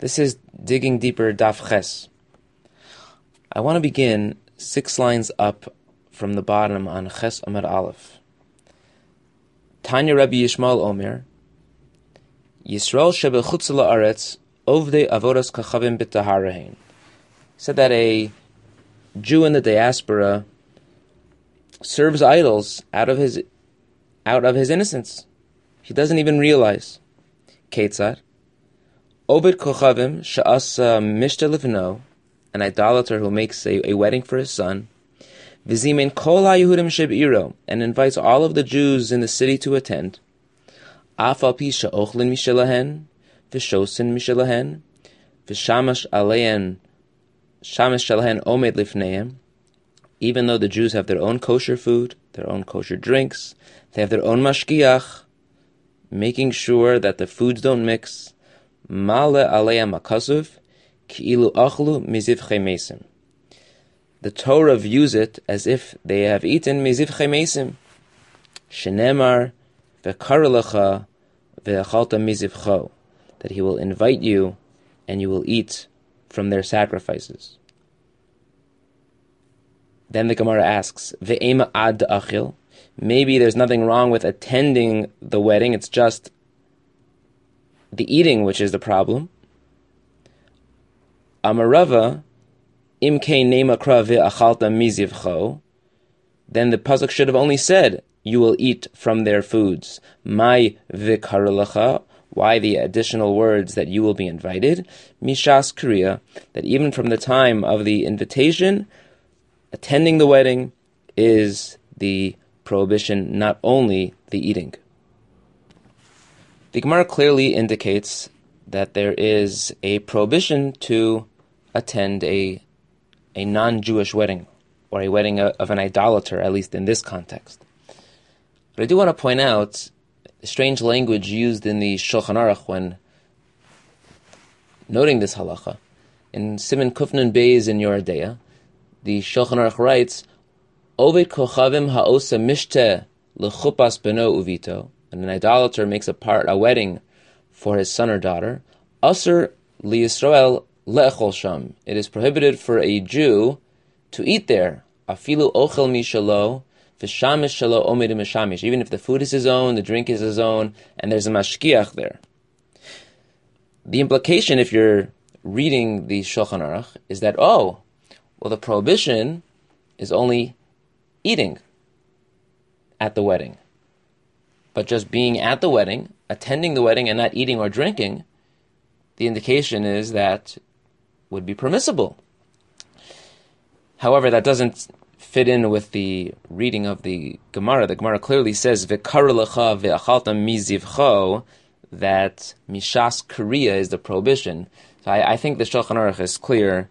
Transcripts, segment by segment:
This is Digging Deeper Daf Ches. I want to begin 6 lines up from the bottom on Ches Amar Aleph. Tanya Rabbi Yishmael Omer, Yisrael shebechutz la'aretz ovdei avodas kachavim b'taharahein. Said that a Jew in the diaspora serves idols out of his innocence. He doesn't even realize. Ketzar, Oved kochavim she'asa mishta livno, an idolater who makes a wedding for his son, v'zimein kol ha'yehudim sheb'iro, and invites all of the Jews in the city to attend, af al pi she'ochlin mishelahen, v'shosin mishelahen, v'shamash alein, shamash shalahen omed lifneim, even though the Jews have their own kosher food, their own kosher drinks, they have their own mashkiach, making sure that the foods don't mix. Male aleya makasuv, ki'ilu achlu mizivchei mesim. The Torah views it as if they have eaten mizivchei mesim. Shenemar v'karelecha v'achalta mizivcho, that he will invite you and you will eat from their sacrifices. Then the Gemara asks, ve'ema ad achil, maybe there's nothing wrong with attending the wedding, it's just the eating which is the problem. Amarava, imke nemakra ve'achalta mizivcho, then the pasuk should have only said, you will eat from their foods. Mai v'karelecha, why the additional words that you will be invited? Mishas kriya, that even from the time of the invitation, attending the wedding is the prohibition, not only the eating. The Gemara clearly indicates that there is a prohibition to attend a non-Jewish wedding, or a wedding of an idolater, at least in this context. But I do want to point out the strange language used in the Shulchan Aruch when noting this halacha. In Siman Kufnun Beis in Yoreh De'ah, the Shulchan Aruch writes, Oved kochavim ha'osa mishte lechupas beno uvito, and an idolater makes a wedding for his son or daughter, Asur liYisrael le'echol sham. It is prohibited for a Jew to eat there. Afilu ochel mishalo, v'shamish shalo omedim mishamish. Even if the food is his own, the drink is his own, and there's a mashkiach there. The implication, if you're reading the Shulchan Aruch, is that, the prohibition is only eating at the wedding. But just being at the wedding, attending the wedding and not eating or drinking, the indication is that would be permissible. However, that doesn't fit in with the reading of the Gemara. The Gemara clearly says, V'karelecha ve'achalta mizivcho, that mishas kriya is the prohibition. So I think the Shulchan Aruch is clear,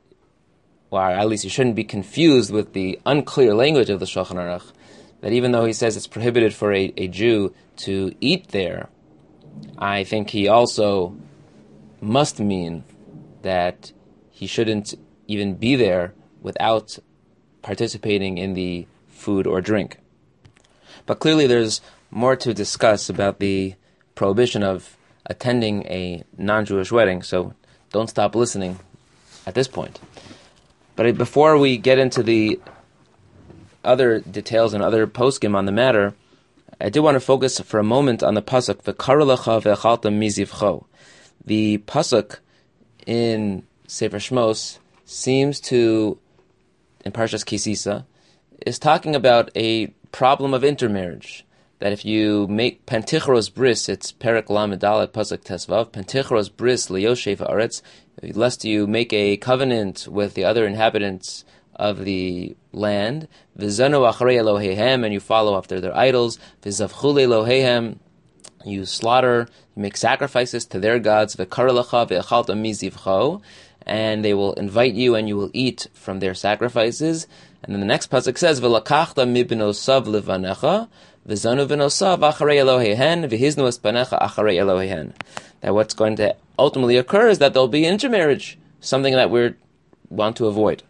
or at least you shouldn't be confused with the unclear language of the Shulchan Aruch, that even though he says it's prohibited for a Jew to eat there, I think he also must mean that he shouldn't even be there without participating in the food or drink. But clearly there's more to discuss about the prohibition of attending a non-Jewish wedding, so don't stop listening at this point. But before we get into the other details and other poskim on the matter, I do want to focus for a moment on the pasuk v'karelecha ve'achalta mizivcho. The pasuk in Sefer Shmos seems to, in Parshas Kisisa, is talking about a problem of intermarriage. That if you make Pentichros bris, it's Perek Lamed Dalet pasuk Tesvav, Pentichros bris liyoshev haaretz, lest you make a covenant with the other inhabitants of the land, v'zanu acharei Eloheihem, and you follow after their idols, v'zavchu Eloheihem, you slaughter, you make sacrifices to their gods, v'karelecha ve'achalta mizivcho, and they will invite you and you will eat from their sacrifices. And then the next pasuk says, v'lakachta mibnosav levanecha, v'zanu v'nosav acharei Eloheihen, v'hiznu es panecha acharei Eloheihen. That what's going to ultimately occur is that there'll be intermarriage, something that we want to avoid.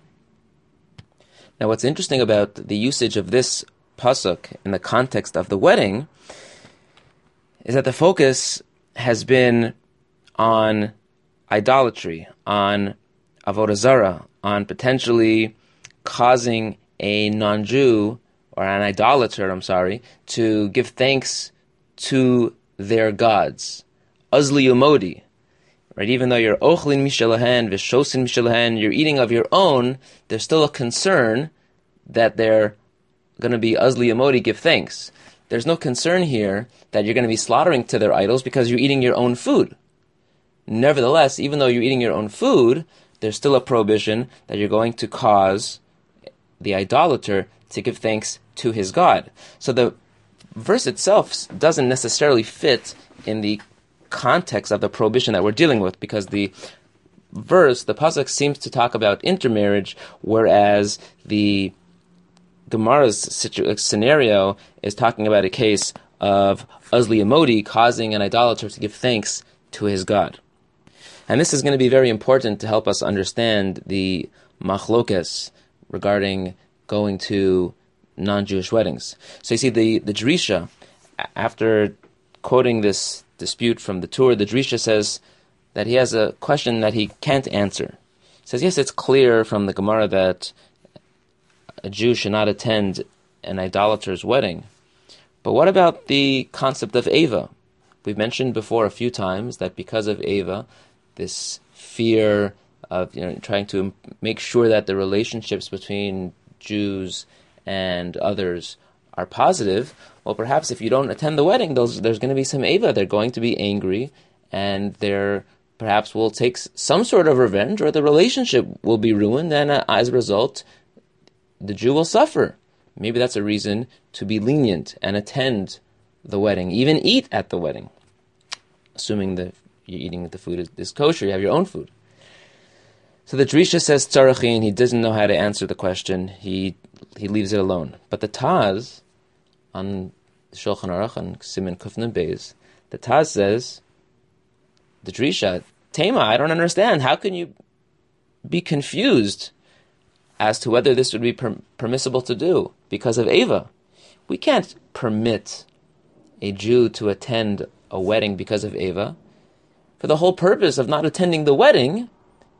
Now, what's interesting about the usage of this pasuk in the context of the wedding is that the focus has been on idolatry, on avodah zarah, on potentially causing a non-Jew or an idolater, to give thanks to their gods. Azli umodi. Right, even though you're ochlin mishalahen, vishosin mishalahen, you're eating of your own, there's still a concern that they're going to be azli umodi, give thanks. There's no concern here that you're going to be slaughtering to their idols because you're eating your own food. Nevertheless, even though you're eating your own food, there's still a prohibition that you're going to cause the idolater to give thanks to his God. So the verse itself doesn't necessarily fit in the context of the prohibition that we're dealing with, because the verse, the pasuk, seems to talk about intermarriage, whereas the Gemara's scenario is talking about a case of azli amodi, causing an idolater to give thanks to his God. And this is going to be very important to help us understand the machlokes regarding going to non-Jewish weddings. So you see, the Drisha, after quoting this dispute from the Tur, the Drisha says that he has a question that he can't answer. He says, yes, it's clear from the Gemara that a Jew should not attend an idolater's wedding. But what about the concept of Ava? We've mentioned before a few times that because of Ava, this fear of trying to make sure that the relationships between Jews and others are positive, well, perhaps if you don't attend the wedding, there's going to be some Ava. They're going to be angry, and they're perhaps will take some sort of revenge, or the relationship will be ruined, and as a result, the Jew will suffer. Maybe that's a reason to be lenient and attend the wedding, even eat at the wedding, assuming that you're eating the food is kosher, you have your own food. So the Drisha says tzarachin, he doesn't know how to answer the question, he leaves it alone. But the Taz, on Shulchan Aruch, on Siman Kufnan Beis, the Taz says, the Drisha, Tema, I don't understand, how can you be confused as to whether this would be permissible to do because of Ava? We can't permit a Jew to attend a wedding because of Ava. For the whole purpose of not attending the wedding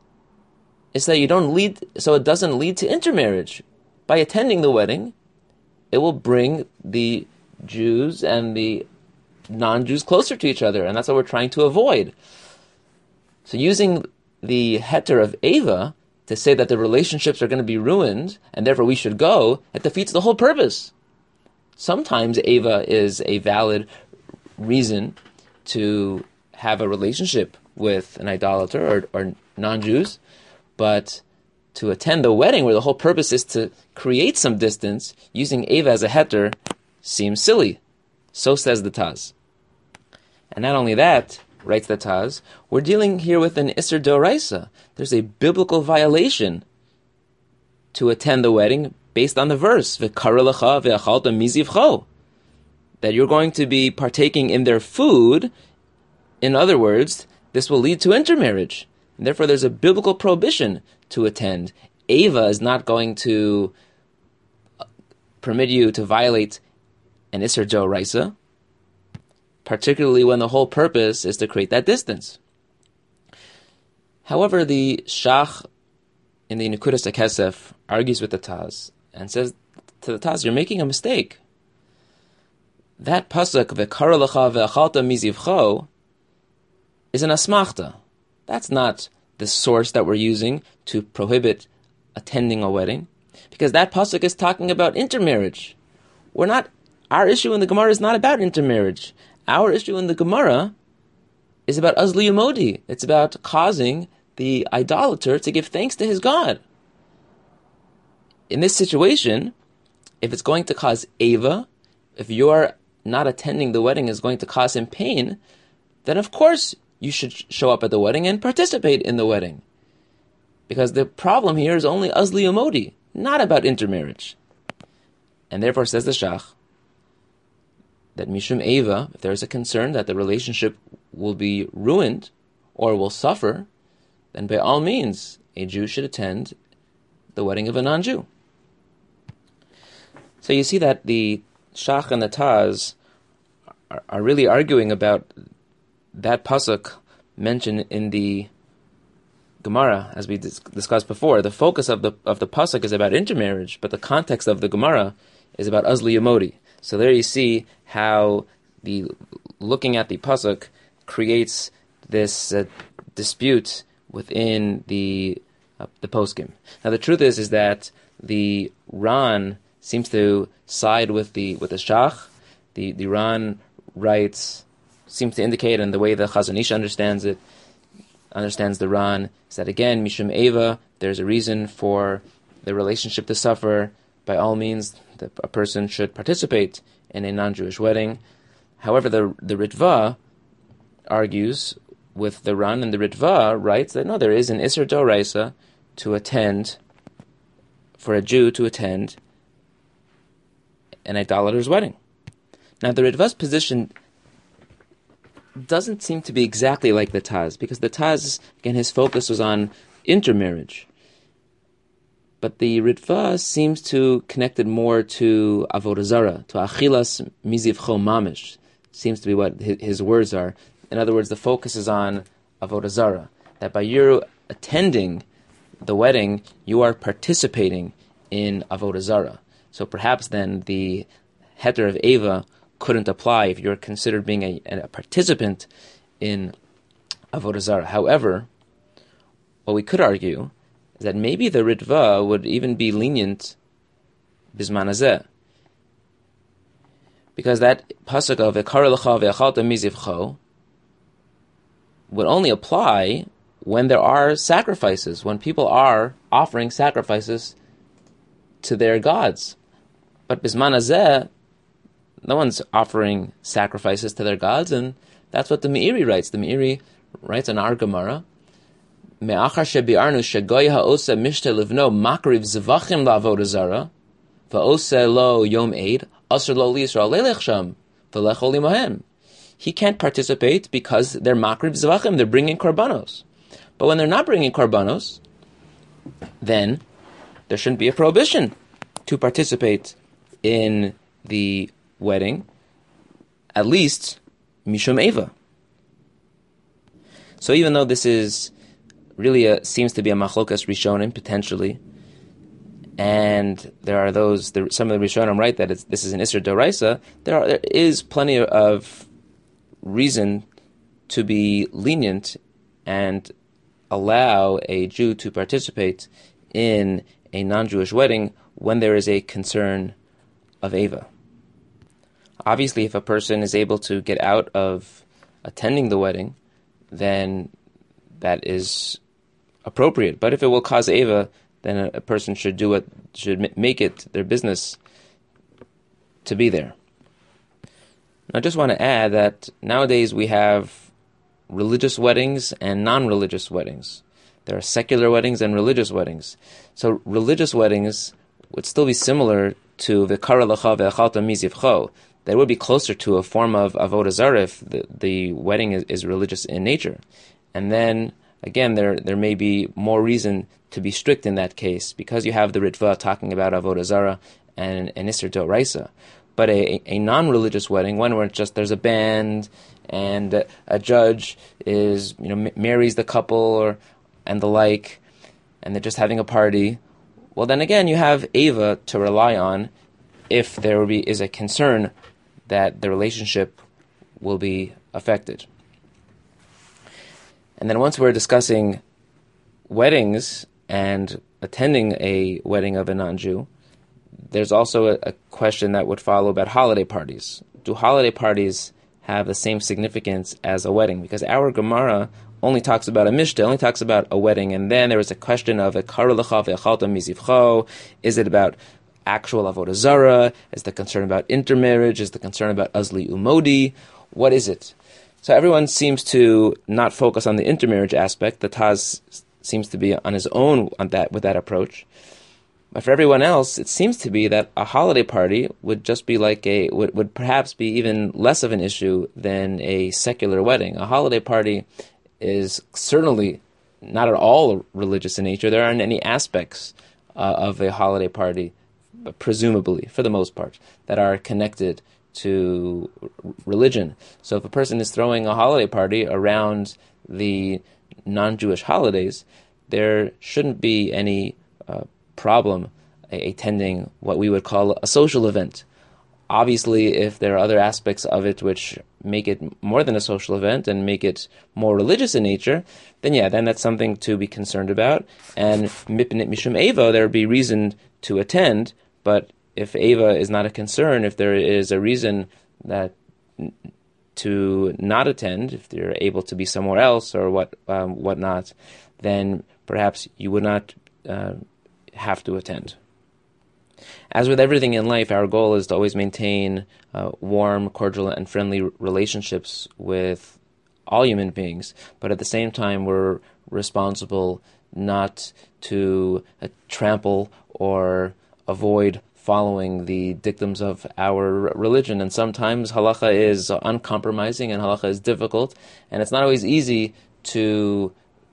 is that it doesn't lead to intermarriage. By attending the wedding, it will bring the Jews and the non-Jews closer to each other, and that's what we're trying to avoid. So using the heter of Ava to say that the relationships are going to be ruined, and therefore we should go, it defeats the whole purpose. Sometimes Ava is a valid reason to have a relationship with an idolater or non-Jews, but to attend the wedding where the whole purpose is to create some distance, using Ava as a heter seems silly. So says the Taz. And not only that, writes the Taz, we're dealing here with an Isser D'Oraisa. There's a biblical violation to attend the wedding based on the verse, V'kara lecha ve'achalta mizivcho, that you're going to be partaking in their food. In other words, this will lead to intermarriage. And therefore, there's a biblical prohibition to attend. Ava is not going to permit you to violate an Isser D'Oraisa, particularly when the whole purpose is to create that distance. However, the Shach in the Nekudas HaKesef argues with the Taz and says to the Taz, you're making a mistake. That pasuk, V'kara lecha ve'achalta mizivcho, is an asmachta. That's not the source that we're using to prohibit attending a wedding, because that pasuk is talking about intermarriage. Our issue in the Gemara is not about intermarriage. Our issue in the Gemara is about azli umodi. It's about causing the idolater to give thanks to his God. In this situation, if it's going to cause Ava, if your not attending the wedding is going to cause him pain, then of course you should show up at the wedding and participate in the wedding. Because the problem here is only azli umodi, not about intermarriage. And therefore, says the Shach, that Mishum Ava, if there is a concern that the relationship will be ruined or will suffer, then by all means, a Jew should attend the wedding of a non-Jew. So you see that the Shach and the Taz are really arguing about that pasuk mentioned in the Gemara, as we discussed before, the focus of the pasuk is about intermarriage, but the context of the Gemara is about Azli Yamodi. So there you see how the looking at the pasuk creates this dispute within the poskim. Now the truth is that the Ran seems to side with the Shach. The Ran seems to indicate, and the way the Chazon Ish understands the Ran, is that again, Mishum Eva, there's a reason for the relationship to suffer. By all means, a person should participate in a non-Jewish wedding. However, the Ritva argues with the Ran, and the Ritva writes that no, there is an Isser Doraisa for a Jew to attend an idolater's wedding. Now, the Ritva's position doesn't seem to be exactly like the Taz, because the Taz, again, his focus was on intermarriage. But the Ritva seems to connect it more to Avodah Zarah, to Achilas Mizivcho Mamish, seems to be what his words are. In other words, the focus is on Avodah Zarah, that by your attending the wedding, you are participating in Avodah Zarah. So perhaps then the heter of Eva couldn't apply if you're considered being a participant in Avodah Zarah. However, what we could argue is that maybe the Ritva would even be lenient Bizman Hazeh, because that pasuk of V'kara lecha ve'achalta mizivcho would only apply when there are sacrifices, when people are offering sacrifices to their gods. But Bizman Hazeh, no one's offering sacrifices to their gods, and that's what the Meiri writes. The Meiri writes in our Gemara, Me'achar shebi'arnu shegoy ha'osa mishte livno makriv zvachim la'avodah zara va'osa lo yom eid asr lo li'Yisrael le'lech sham v'lecho li'mahem. He can't participate because they're makriv zvachim, they're bringing korbanos. But when they're not bringing korbanos, then there shouldn't be a prohibition to participate in the wedding, at least Mishum Eva. So even though this is really seems to be a machlokas rishonim potentially, and there are some of the rishonim write that this is an Isser Doraisa, there is plenty of reason to be lenient and allow a Jew to participate in a non-Jewish wedding when there is a concern of Eva. Obviously, if a person is able to get out of attending the wedding, then that is appropriate. But if it will cause Eva, then a person should make it their business to be there. I just want to add that nowadays we have religious weddings and non-religious weddings. There are secular weddings and religious weddings. So religious weddings would still be similar to V'kara lecha ve'achalta mizivcho. That would be closer to a form of Avodah Zarah if the wedding is religious in nature. And then, again, there may be more reason to be strict in that case, because you have the Ritva talking about Avodah Zarah and Isser Doraisa. But a non-religious wedding, one where there's a band and a judge marries the couple and the like, and they're just having a party, well then again you have Eva to rely on if there is a concern that the relationship will be affected. And then once we're discussing weddings and attending a wedding of a non-Jew, there's also a question that would follow about holiday parties. Do holiday parties have the same significance as a wedding? Because our Gemara only talks about a mishta, only talks about a wedding, and then there is a question of V'kara lecha ve'achalta mizivcho. Is it about actual Avodah Zarah? Is the concern about intermarriage? Is the concern about Azli Umodi? What is it? So everyone seems to not focus on the intermarriage aspect. The Taz seems to be on his own with that approach. But for everyone else, it seems to be that a holiday party would just be would perhaps be even less of an issue than a secular wedding. A holiday party is certainly not at all religious in nature. There aren't any aspects of a holiday party, presumably, for the most part, that are connected to religion. So if a person is throwing a holiday party around the non-Jewish holidays, there shouldn't be any problem attending what we would call a social event. Obviously, if there are other aspects of it which make it more than a social event and make it more religious in nature, then that's something to be concerned about. And mipnit mishum eva, there would be reason to attend. But if eva is not a concern, if there is a reason that to not attend, if you're able to be somewhere else or whatnot, then perhaps you would not have to attend. As with everything in life, our goal is to always maintain warm, cordial, and friendly relationships with all human beings. But at the same time, we're responsible not to trample or avoid following the dictums of our religion. And sometimes halacha is uncompromising and halacha is difficult. And it's not always easy to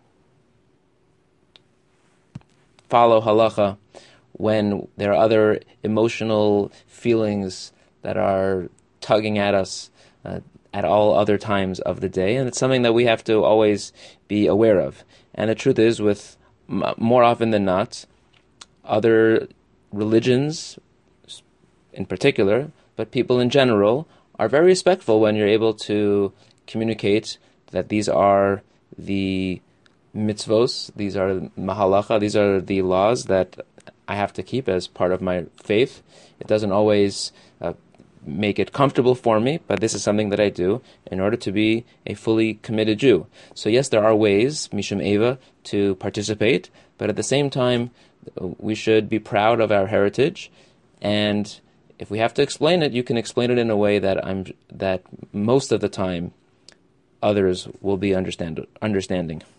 follow halacha when there are other emotional feelings that are tugging at us at all other times of the day. And it's something that we have to always be aware of. And the truth is, with more often than not, other religions in particular, but people in general, are very respectful when you're able to communicate that these are the mitzvos, these are mahalacha, these are the laws that I have to keep as part of my faith. It doesn't always make it comfortable for me, but this is something that I do in order to be a fully committed Jew. So yes, there are ways, mishum eva, to participate, but at the same time, we should be proud of our heritage, and if we have to explain it, you can explain it in a way that most of the time others will be understanding.